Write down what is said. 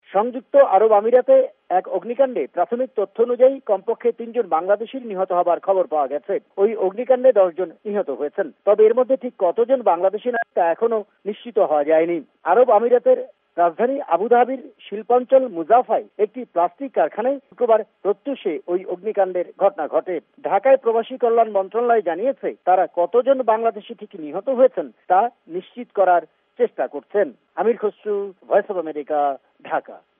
সংযুক্ত আরব আমিরাতে এক অগ্নিকাণ্ডে প্রাথমিক তথ্য অনুযায়ী কমপক্ষে ৩ জন বাংলাদেশির নিহত হবার খবর পাওয়া গেছে। ওই অগ্নিকাণ্ডে 10 জন নিহত হয়েছেন। তবে এর মধ্যে ঠিক কতজন বাংলাদেশি তা এখনো নিশ্চিত হওয়া যায়নি। আরব আমিরাতের রাজধানী আবুধাবির শিল্পাঞ্চল মুজাফায় একটি প্লাস্টিক কারখানায় শুক্রবার প্রত্যুষে ওই অগ্নিকাণ্ডের ঘটনা ঘটে। ঢাকায় প্রবাসী কল্যাণ মন্ত্রণালয় জানিয়েছে, তারা কতজন বাংলাদেশি ঠিক নিহত হয়েছেন তা নিশ্চিত করার চেষ্টা করছেন। Amir Khasru, Voice of America, Dhaka.